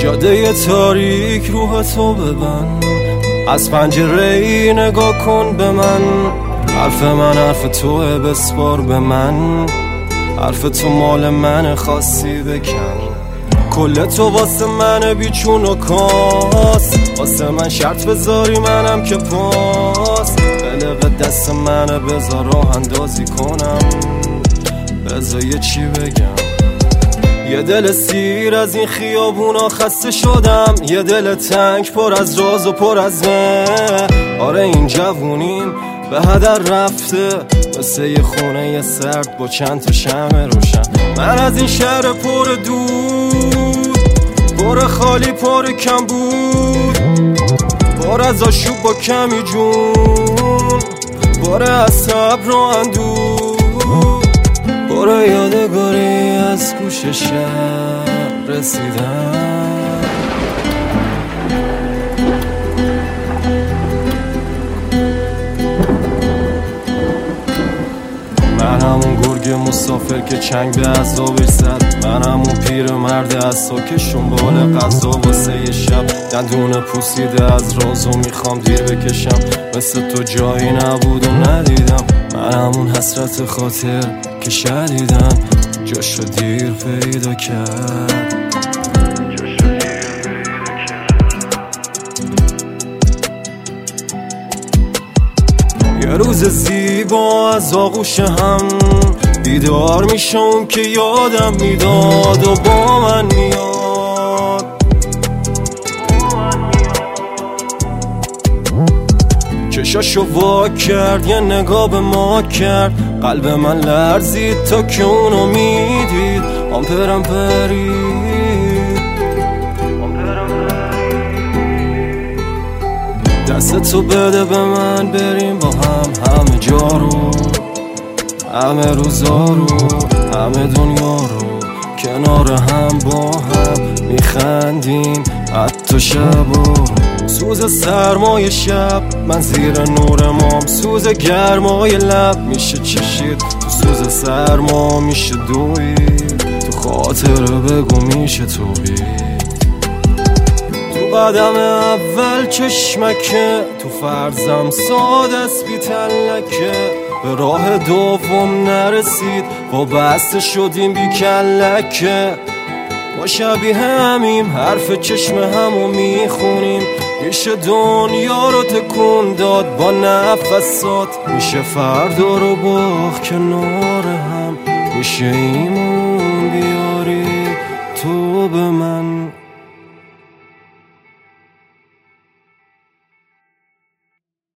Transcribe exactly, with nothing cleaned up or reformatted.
جاده تاریک روح تو ببند، از پنجره ای نگاه کن به من. حرف من حرف توه، بسپار به من. حرف تو مال من، خواستی بکن. کل تو واسه من بیچون و کاس، واسه من شرط بذاری منم که پاس. قلق دست منه بذار راه اندازی کنم، بذار یه چی بگم. یه دل سیر از این خیابونا خسته شدم، یه دل تنگ پر از راز و پر از مه. آره این جوونیم به هدر رفته، مثل یه خونه یه سرد با چند تا شمع روشن. من از این شهر پر دود، پر خالی پر کم بود، پر از آشوب با کمی جون، پر از صبر و اندوه، پر یادگاری از گوش شهر رسیدم. من همون گرگ مسافر که چنگ به عذابش زد، من همون پیر مرد از که شنبال غذا واسه یه شب. دندون پوسیده از رازو میخوام دیر بکشم، مثل تو جایی نبود و ندیدم. من همون حسرت خاطر که شدیدم جاشو دیر پیدا کرد. یه روز زیبا از آغوش هم بیدار میشم که یادم میداد و با من میاد. چشاشو وا کرد، یه نگاه به ما کرد، قلب من لرزید تا که اونو میدید. آمپرم پرید، دست تو بده به من، بریم با هم همه جا رو، همه روزا رو، همه دنیا رو. کنار هم با هم میخندیم حتی شبا. سوز سرمای شب من زیر نور مام، سوز گرمای لب میشه چشید تو سوز سرما میشه دوید. تو خاطر بگو میشه توبید. تو قدم اول چشمکه، تو فرزم ساده است بی تلکه. به راه دوم نرسید و بسته شدیم بی کلکه. ما شبیه همیم، حرف چشم همو میخونیم. میشه دنیا رو تکون داد با نفسات، میشه فردا رو باخت کنار هم. میشه ایمون بیاری تو به من.